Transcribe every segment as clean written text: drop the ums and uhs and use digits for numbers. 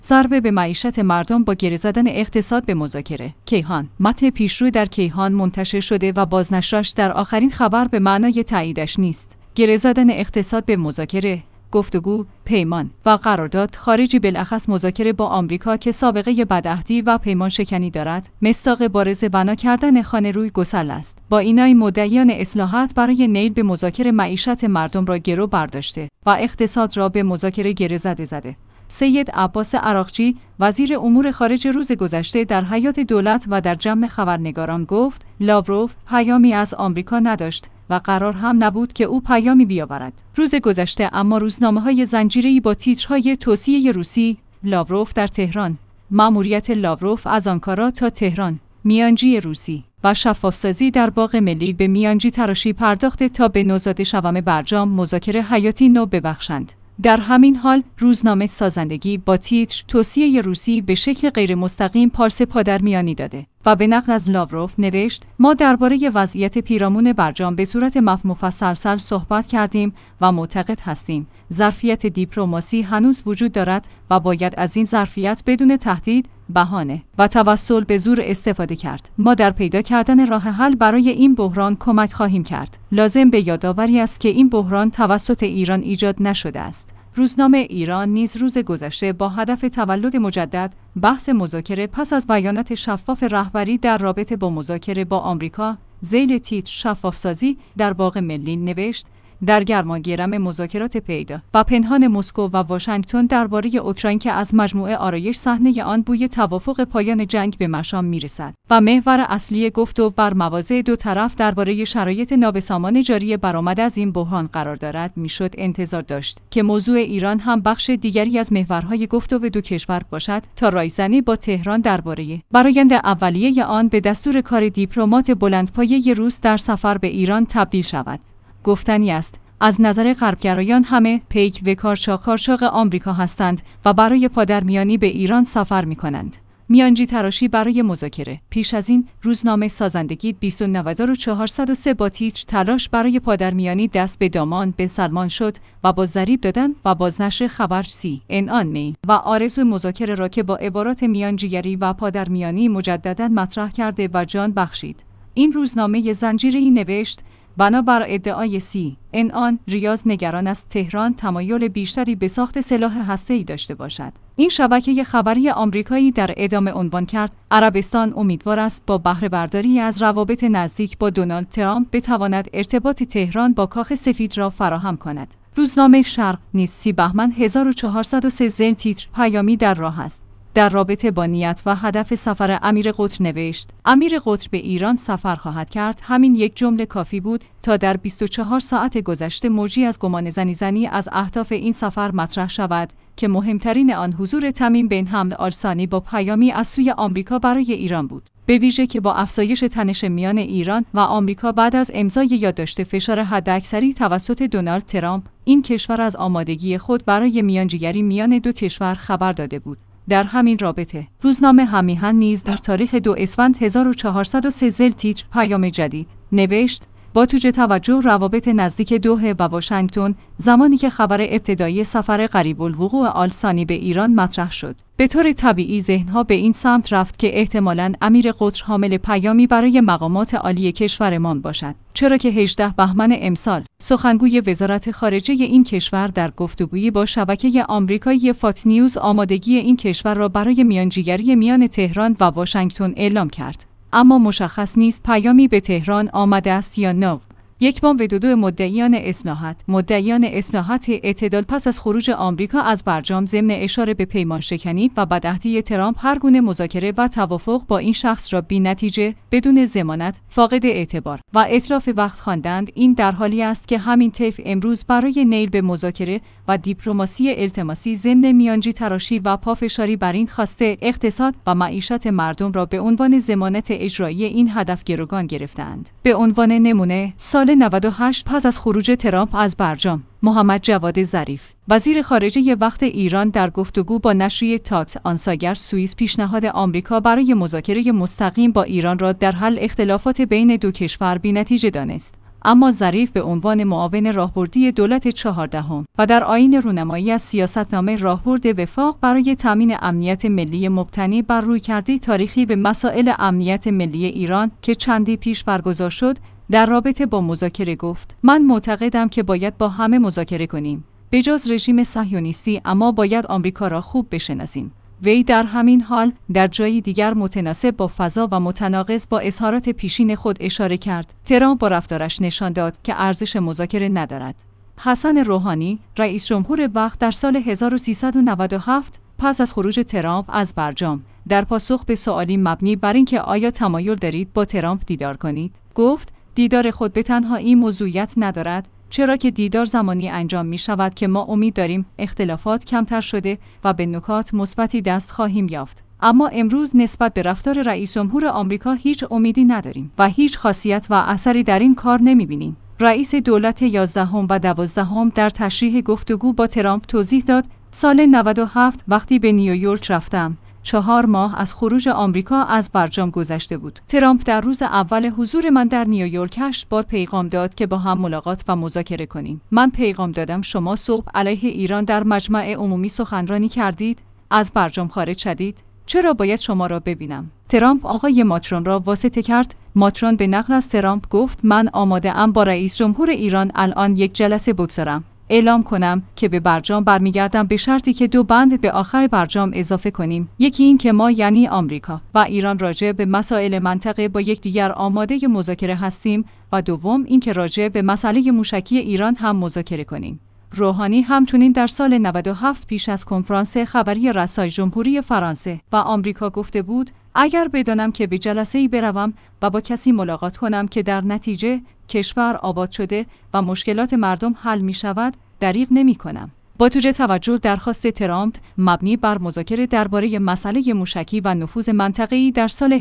ضربه به معیشت مردم با گره زدن اقتصاد به مذاکره. کیهان. متن پیشرو در کیهان منتشر شده و بازنشرش در آخرین خبر به معنای تاییدش نیست. گره زدن اقتصاد به مذاکره، گفتگو، پیمان و قرارداد خارجی، بالاخص مذاکره با آمریکا که سابقه بدعهدی و پیمان شکنی دارد، مصداق بارز بنا کردن خانه روی گسل است. با اینای مدعیان اصلاحات برای نیل به مذاکره معیشت مردم را گرو برداشته و اقتصاد را به مذاکره گره زده. سید عباس عراقچی وزیر امور خارجه روز گذشته در حیات دولت و در جمع خبرنگاران گفت لاوروف پیامی از آمریکا نداشت و قرار هم نبود که او پیامی بیاورد. روز گذشته اما روزنامه‌های زنجیره‌ای با تیترهای توصیه روسی، لاوروف در تهران، مأموریت لاوروف از آنکارا تا تهران، میانجی روسی و شفافسازی در باغ ملی به میانجی تراشی پرداخته تا به نوزاد شوم برجام مذاکره حیاتی نو ببخشند. در همین حال روزنامه سازندگی با تیتر توصیه روسی به شکل غیر مستقیم پارس پادرمیانی داده و به نقل از لاوروف نوشت: ما درباره وضعیت پیرامون برجام به صورت مفصل صحبت کردیم و معتقد هستیم ظرفیت دیپلماسی هنوز وجود دارد و باید از این ظرفیت بدون تهدید، بهانه و توسل به زور استفاده کرد. ما در پیدا کردن راه حل برای این بحران کمک خواهیم کرد. لازم به یادآوری است که این بحران توسط ایران ایجاد نشده است. روزنامه ایران نیز روز گذشته با هدف تولد مجدد بحث مذاکره پس از بیانات شفاف رهبری در رابطه با مذاکره با آمریکا ذیل تیتر شفافسازی در باغ ملی نوشت: در گرماگیرم مذاکرات پیدا و پنهان مسکو و واشنگتن درباره اوکراین که از مجموعه آرایش صحنه آن بوی توافق پایان جنگ به مشام میرسد و محور اصلی گفتگو بر مواضع دو طرف درباره شرایط نابسامان جاری برآمد از این بحران قرار دارد، میشد انتظار داشت که موضوع ایران هم بخش دیگری از محورهای گفتگو دو کشور باشد تا رایزنی با تهران درباره برآیند اولیه آن به دستور کار دیپلمات بلندپایه روس در سفر به ایران تبدیل شود. گفتنی است از نظر غربگرایان همه پیک و کارچاق آمریکا هستند و برای پادرمیانی به ایران سفر می کنند. میانجی تراشی برای مذاکره. پیش از این روزنامه سازندگی 29403 با تیتر تلاش برای پادرمیانی دست به دامان به سلمان شد و با ضریب دادن و بازنشر خبر CNN میل و آرزوی مذاکره را که با عبارات میانجیگری و پادرمیانی مجددا مطرح کرده و جان بخشید. این روزنامه زنجیره‌ای نوشت: بنابر ادعای CNN ریاض نگران است تهران تمایل بیشتری به ساخت سلاح هسته‌ای داشته باشد. این شبکه خبری آمریکایی در ادامه عنوان کرد: عربستان امیدوار است با بهره برداری از روابط نزدیک با دونالد ترامپ بتواند ارتباط تهران با کاخ سفید را فراهم کند. روزنامه شرق نیز 30 بهمن 1403 ذیل تیتر پیامی در راه است. در رابطه با نیت و هدف سفر امیر قطر نوشت: امیر قطر به ایران سفر خواهد کرد. همین یک جمله کافی بود تا در 24 ساعت گذشته موجی از گمان زنی از اهداف این سفر مطرح شود که مهمترین آن حضور تمیم بن حمد آل-ثانی با پیامی از سوی آمریکا برای ایران بود. به ویژه که با افزایش تنش میان ایران و آمریکا بعد از امضای یادداشت فشار حداکثری توسط دونالد ترامپ، این کشور از آمادگی خود برای میانجیگری میان دو کشور خبر داده بود. در همین رابطه روزنامه همیهن نیز در تاریخ 2 اسفند 1403 ذیل تیتر پیام جدید نوشت: با توجه توجه روابط نزدیک دوحه و واشنگتن زمانی که خبر ابتدایی سفر قریب الوقوع آل-ثانی به ایران مطرح شد، به طور طبیعی ذهنها به این سمت رفت که احتمالاً امیر قطر حامل پیامی برای مقامات عالی کشورمان باشد، چرا که 18 بهمن امسال سخنگوی وزارت خارجه این کشور در گفتگویی با شبکه آمریکایی فاکس نیوز آمادگی این کشور را برای میانجیگری میان تهران و واشنگتن اعلام کرد. اما مشخص نیست پیامی به تهران آمده است یا نه. یک بام و دو مدعیان اصلاحات اعتدال پس از خروج آمریکا از برجام ضمن اشاره به پیمان شکنی و بدعهدی ترامپ هر گونه مذاکره و توافق با این شخص را بی نتیجه، بدون ضمانت، فاقد اعتبار و اتلاف وقت خواندند. این در حالی است که همین طیف امروز برای نیل به مذاکره و دیپلماسی التماسی ضمن میانجی تراشی و پافشاری بر این خواسته اقتصاد و معیشت مردم را به عنوان ضمانت اجرایی این هدف گروگان گرفتند. به عنوان نمونه سال 98 پس از خروج ترامپ از برجام، محمد جواد ظریف وزیر خارجه وقت ایران در گفتگو با نشریه تاکس آنساگر سوئیس پیشنهاد آمریکا برای مذاکره مستقیم با ایران را در حل اختلافات بین دو کشور بی‌نتیجه دانست. اما ظریف به عنوان معاون راهبردی دولت 14 و در آیین رونمایی از سیاستنامه راهبرد وفاق برای تامین امنیت ملی مبتنی بر رویکردی تاریخی به مسائل امنیت ملی ایران که چندی پیش برگزار شد، در رابطه با مذاکره گفت: من معتقدم که باید با همه مذاکره کنیم، بجز رژیم صهیونیستی، اما باید آمریکا را خوب بشناسیم. وی در همین حال در جایی دیگر متناسب با فضا و متناقض با اظهارات پیشین خود اشاره کرد: ترامپ با رفتارش نشان داد که ارزش مذاکره ندارد. حسن روحانی، رئیس جمهور وقت در سال 1397 پس از خروج ترامپ از برجام، در پاسخ به سوالی مبنی بر اینکه آیا تمایل دارید با ترامپ دیدار کنید، گفت: دیدار خود به تنهایی موضوعیت ندارد، چرا که دیدار زمانی انجام می شود که ما امید داریم اختلافات کمتر شده و به نکات مثبتی دست خواهیم یافت. اما امروز نسبت به رفتار رئیس جمهور آمریکا هیچ امیدی نداریم و هیچ خاصیت و اثری در این کار نمی بینیم. رئیس دولت 11 و 12 در تشریح گفتگو با ترامپ توضیح داد: سال 97 وقتی به نیویورک رفتم، 4 ماه از خروج آمریکا از برجام گذشته بود. ترامپ در روز اول حضور من در نیویورک 8 بار پیغام داد که با هم ملاقات و مذاکره کنیم. من پیغام دادم شما صبح علیه ایران در مجمع عمومی سخنرانی کردید، از برجام خارج شدید، چرا باید شما را ببینم؟ ترامپ آقای ماکرون را واسطه کرد. ماکرون به نقل از ترامپ گفت: من آماده ام با رئیس جمهور ایران الان یک جلسه بگذارم، اعلام کنم که به برجام برمیگردم به شرطی که 2 بند به آخر برجام اضافه کنیم، یکی این که ما یعنی آمریکا و ایران راجع به مسائل منطقه با یکدیگر آماده مذاکره هستیم و دوم این که راجع به مسئله موشکی ایران هم مذاکره کنیم. روحانی همچنین در سال 97 پیش از کنفرانس خبری رسای جمهوری فرانسه و آمریکا گفته بود: اگر بدانم که به جلسه‌ای بروم و با کسی ملاقات کنم که در نتیجه کشور آباد شده و مشکلات مردم حل می شود، دریغ نمی کنم. با توجه درخواست ترامپ مبنی بر مذاکره درباره مسئله موشکی و نفوذ منطقه‌ای در سال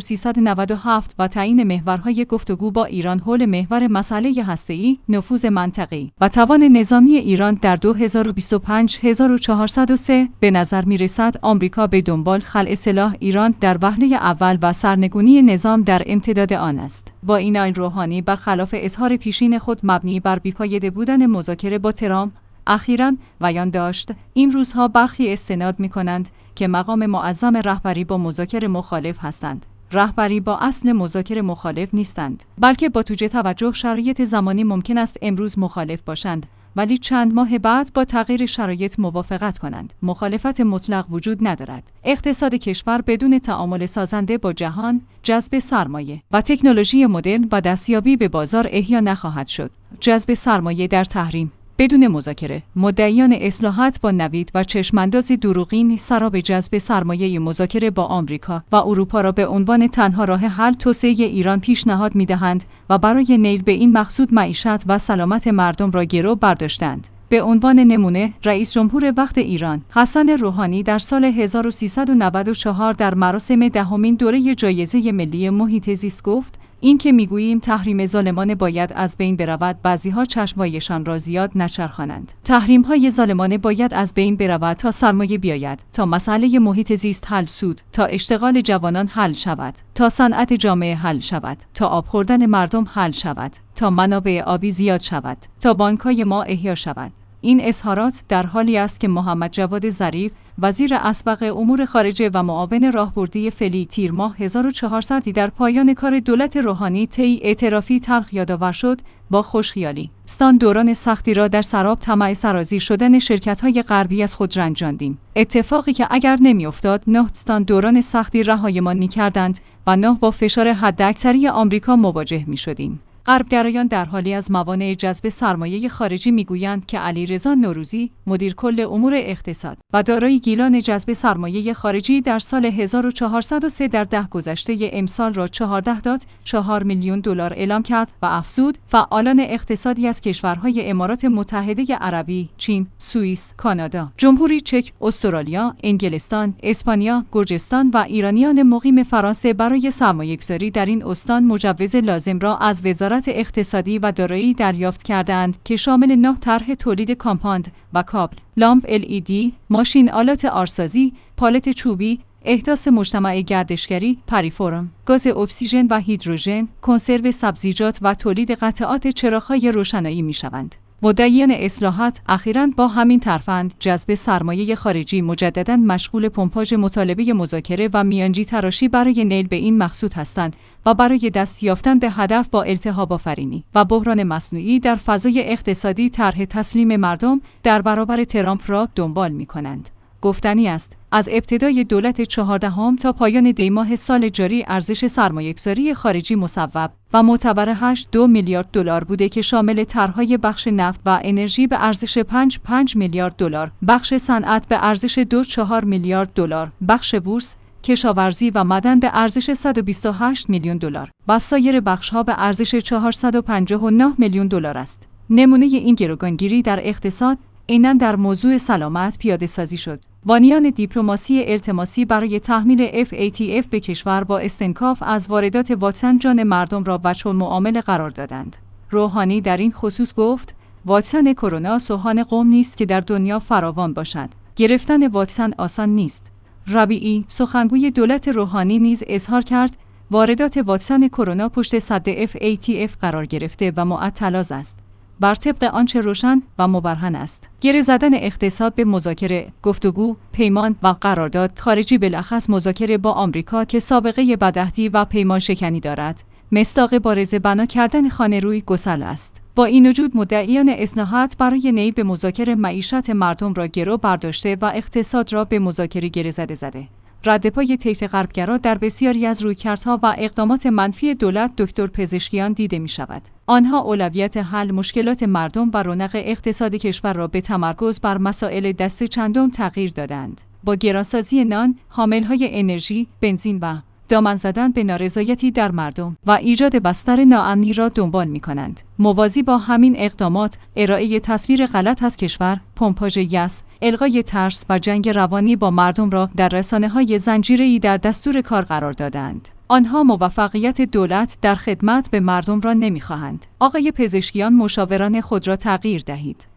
1397 و تعیین محورهای گفتگو با ایران حول محور مسئله هسته‌ای، نفوذ منطقه‌ای و توان نظامی ایران در 2025 1403 به نظر می‌رسد آمریکا به دنبال خلع سلاح ایران در وهله اول و سرنگونی نظام در امتداد آن است. با این روحانی برخلاف اظهار پیشین خود مبنی بر بی‌فایده بودن مذاکره با ترامپ، اخیراً بیان داشت: این روزها برخی استناد می‌کنند که مقام معظم رهبری با مذاکره مخالف هستند. رهبری با اصل مذاکره مخالف نیستند، بلکه با توجه شرایط زمانی ممکن است امروز مخالف باشند ولی چند ماه بعد با تغییر شرایط موافقت کنند. مخالفت مطلق وجود ندارد. اقتصاد کشور بدون تعامل سازنده با جهان، جذب سرمایه و تکنولوژی مدرن و دستیابی به بازار احیا نخواهد شد. جذب سرمایه در تحریم بدون مذاکره، مدعیان اصلاحات با نوید و چشمانداز دروغین سراب جذب سرمایه مذاکره با آمریکا و اروپا را به عنوان تنها راه حل توسعه ایران پیشنهاد می‌دهند و برای نیل به این مقصود معیشت و سلامت مردم را گرو برداشتند. به عنوان نمونه، رئیس جمهور وقت ایران حسن روحانی در سال 1394 در مراسم 10مین دوره جایزه ملی محیط زیست گفت: این که میگوییم تحریم ظالمانه باید از بین برود، بعضیها چشمایشان را زیاد نچرخانند. تحریم‌های ظالمانه باید از بین برود تا سرمایه بیاید، تا مسئله محیط زیست حل سود، تا اشتغال جوانان حل شود، تا صنعت جامعه حل شود، تا آب خوردن مردم حل شود، تا منابع آبی زیاد شود، تا بانک‌های ما احیا شود. این اظهارات در حالی است که محمد جواد ظریف، وزیر اسبق امور خارجه و معاون راهبردی فعلی تیر ماه 1400 در پایان کار دولت روحانی طی اعترافی تلخ یادآور شد با خوشخیالی: استان دوران سختی را در سراب طمع سرازیر شدن شرکت‌های غربی از خود رنجاندیم. اتفاقی که اگر نمی‌افتاد 9 استان دوران سختی رهایمان می‌کردند و 9 با فشار حداکثری آمریکا مواجه می‌شدیم. غربگرایان در حالی از موانع جذب سرمایه خارجی میگویند که علیرضا نوروزی، مدیر کل امور اقتصاد و دارای گیلان جذب سرمایه خارجی در سال 1403 در 10 گذشته امسال را 14.4 میلیون دلار اعلام کرد و افزود: فعالان اقتصادی از کشورهای امارات متحده عربی، چین، سوئیس، کانادا، جمهوری چک، استرالیا، انگلستان، اسپانیا، گرجستان و ایرانیان مقیم فرانسه برای سرمایه‌گذاری در این استان مجوز لازم را از وزارت اقتصادی و دارایی دریافت کردند که شامل 9 طرح تولید کامپاند و کابل، لامپ LED، ماشین آلات آرسازی، پالت چوبی، احداث مجتمع گردشگری، پریفرم، گاز اکسیژن و هیدروژن، کنسرو سبزیجات و تولید قطعات چراغ‌های روشنایی می‌شوند. مدعیان اصلاحات اخیراً با همین ترفند جذب سرمایه خارجی مجدداً مشغول پمپاژ مطالبه مذاکره و میانجی تراشی برای نیل به این مقصود هستند و برای دست یافتن به هدف با التهاب آفرینی و بحران مصنوعی در فضای اقتصادی طرح تسلیم مردم در برابر ترامپ را دنبال می‌کنند. گفتنی است از ابتدای دولت 14 تا پایان دیماه سال جاری ارزش سرمایه‌گذاری خارجی مصوب و معتبر 8.2 میلیارد دلار بوده که شامل طرح‌های بخش نفت و انرژی به ارزش 5 میلیارد دلار، بخش صنعت به ارزش 2.4 میلیارد دلار، بخش بورس، کشاورزی و معدن به ارزش 128 میلیون دلار و سایر بخش‌ها به ارزش 459 میلیون دلار است. نمونه این گروگانگیری در اقتصاد عیناً در موضوع سلامت پیاده سازی شد. بانیان دیپلماسی التماسی برای تحمیل FATF به کشور با استنکاف از واردات واکسن جان مردم را وجه‌المعامله قرار دادند. روحانی در این خصوص گفت: واکسن کرونا سوهان قوم نیست که در دنیا فراوان باشد. گرفتن واکسن آسان نیست. ربیعی سخنگوی دولت روحانی نیز اظهار کرد واردات واکسن کرونا پشت سد FATF قرار گرفته و معطلاز است. بر طبق آنچه روشن و مبرهن است. گره زدن اقتصاد به مذاکره، گفتگو، پیمان و قرارداد خارجی بالاخص مذاکره با آمریکا که سابقه بدعهدی و پیمان شکنی دارد، مصداق بارز بنا کردن خانه‌روی گسل است. با این وجود مدعیان اصلاحات برای نیل به مذاکره معیشت مردم را گرو برداشته و اقتصاد را به مذاکره گره زده. ردپای طیف غربگرا در بسیاری از رویکردها و اقدامات منفی دولت دکتر پزشکیان دیده می شود. آنها اولویت حل مشکلات مردم و رونق اقتصاد کشور را به تمرکز بر مسائل دسته چندم تغییر دادند. با گرانسازی نان، حاملهای انرژی، بنزین و دامن زدن به نارضایتی در مردم و ایجاد بستر ناامنی را دنبال می کنند. موازی با همین اقدامات، ارائه تصویر غلط از کشور، پمپاژ یأس، الغای ترس و جنگ روانی با مردم را در رسانه‌های زنجیره‌ای در دستور کار قرار دادند. آنها موفقیت دولت در خدمت به مردم را نمی‌خواهند. آقای پزشکیان مشاوران خود را تغییر دهید.